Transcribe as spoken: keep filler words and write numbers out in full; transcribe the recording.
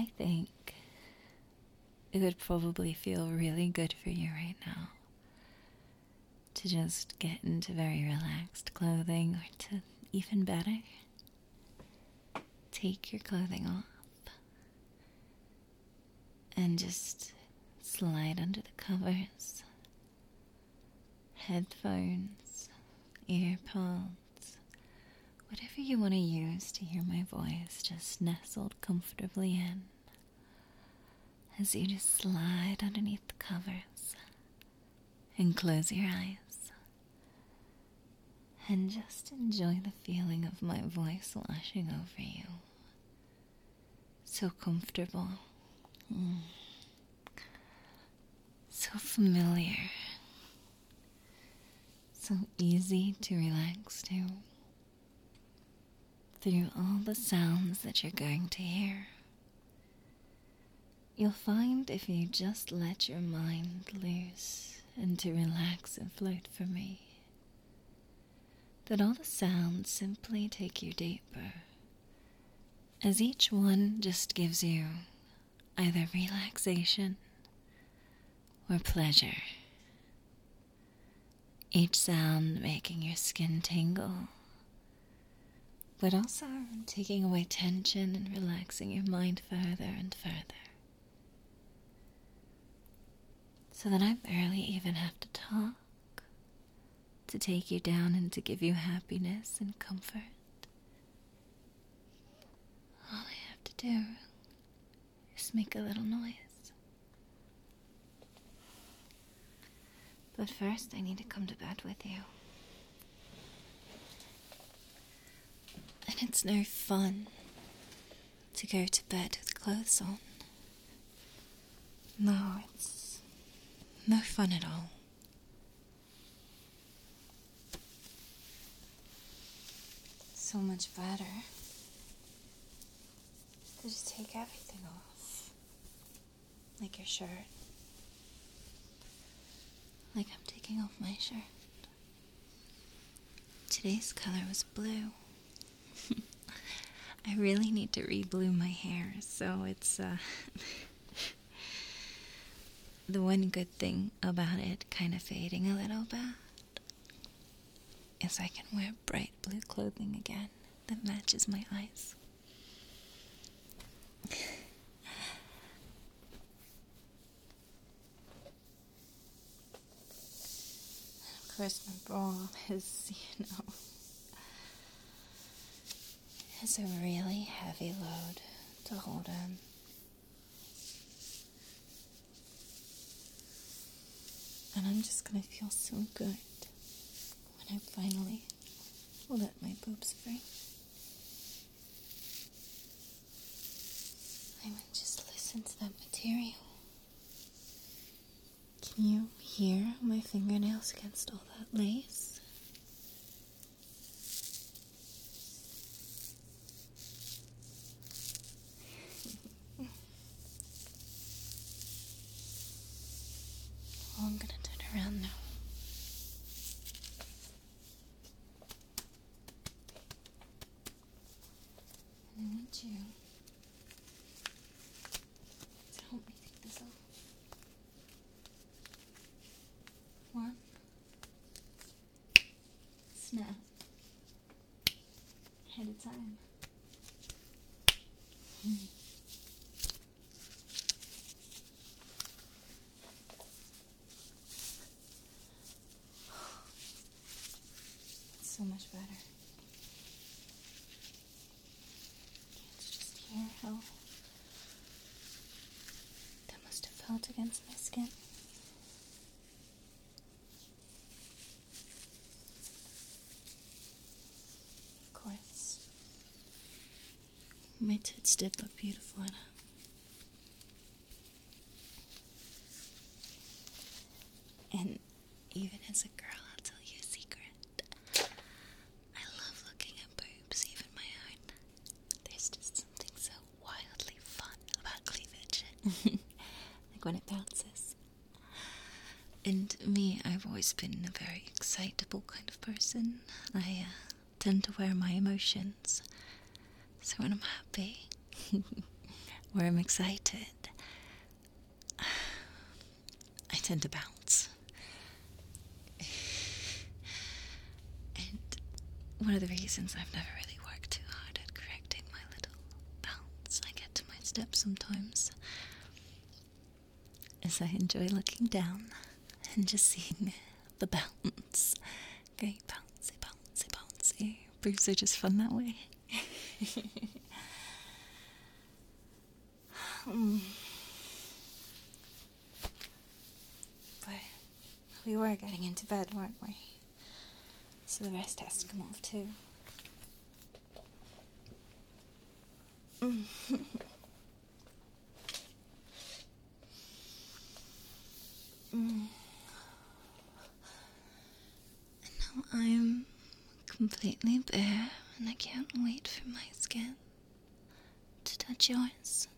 I think it would probably feel really good for you right now to just get into very relaxed clothing, or to even better, take your clothing off and just slide under the covers. Headphones, earpods, whatever you want to use to hear my voice, just nestled comfortably in as you just slide underneath the covers and close your eyes and just enjoy the feeling of my voice washing over you. So comfortable. Mm. So familiar. So easy to relax to. Through all the sounds that you're going to hear. You'll find if you just let your mind loose and to relax and float for me, that all the sounds simply take you deeper, as each one just gives you either relaxation or pleasure. Each sound making your skin tingle, but also taking away tension and relaxing your mind further and further. So that I barely even have to talk to take you down and to give you happiness and comfort. All I have to do is make a little noise. But first I need to come to bed with you. And it's no fun to go to bed with clothes on. No, it's no fun at all. So much better to just take everything off. Like your shirt. Like I'm taking off my shirt. Today's color was blue. I really need to re-blue my hair, so it's uh the one good thing about it kind of fading a little bit is I can wear bright blue clothing again that matches my eyes. Of course, my bra is, you know, is a really heavy load to hold in. And I'm just gonna feel so good when I finally let my boobs free. I would just listen to that material. Can you hear my fingernails against all that lace? Oh, I'm gonna turn around now. And I need you to help me take this off. One. Snap. At a time. Mm. So much better. Let's just hear how that must have felt against my skin. Of course, my tits did look beautiful in it. And even as a girl, I'll tell you a secret. I love looking at boobs, even my own. There's just something so wildly fun about cleavage. Like when it bounces. And me, I've always been a very excitable kind of person. I uh, tend to wear my emotions. So when I'm happy, where I'm excited, I tend to bounce. And one of the reasons I've never really worked too hard at correcting my little bounce I get to my steps sometimes is I enjoy looking down and just seeing the bounce. Okay, bouncy, bouncy, bouncy. Boobs are just fun that way. mm. But we were getting into bed, weren't we? So the rest has to come off too. Mm. mm. And now I'm completely bare, and I can't wait for my skin to touch yours.